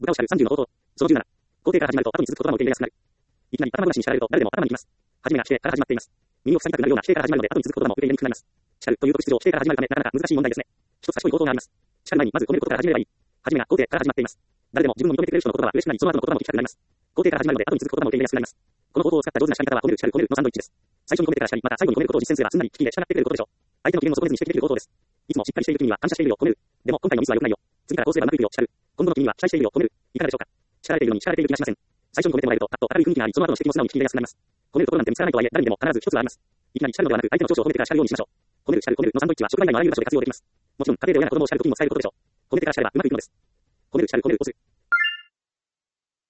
豚を叱る30の口頭。その17。肯定から始まると後に続く言葉も受け入れやすくなる。いきなり頭ごなしに叱られると誰でも頭にきます。はじめが否定から始まっています。耳を塞ぎたくなるような否定から始まるので後に続く言葉も受け入れにくくなります。叱るという特質上否定から始まるためなかなか難しい問題ですね。一つ賢い口頭があります。叱る前にまず褒めることから始めればいい。はじめが肯定から始まっています。誰でも自分を認めてくれる人の言葉は嬉しくなりその後の言葉も聞きたくなります。肯定から始まるので後に続く言葉も受け入れやすくなります。この口頭を使った上手な叱り方は褒める叱る褒めるのサンドイッチです。最初に褒めてから叱り、また最後に褒めることを実践すればすんなり聞き入れ従ってくれることでしょう。相手の機嫌を損ねずに指摘できる口頭です。いつもしっかりしている君には感謝しているよ褒める。でも今回のミスは良くないよ。次からこうすればうまくいくよ叱る。今後の君には期待しているよ褒める。いかがでしょうか。叱られているのに叱られている気がしません。最初に褒めてもらえるとパッと明るい雰囲気がありその後の指摘も素直に聞き入れやすくなります。褒めるところなんて見つからないとはいえ誰にでも必ず一つはあります。いきなり叱るのではなく相手の長所を褒めてから叱るようにしましょう。褒める叱る褒めるのサンドイッチは職場以外のあらゆる場所で活用できます。もちろん家庭で親が子供を叱るときにも使えることでしょう。褒めてから叱ればうまくいくのです。褒める叱る褒めるコツ。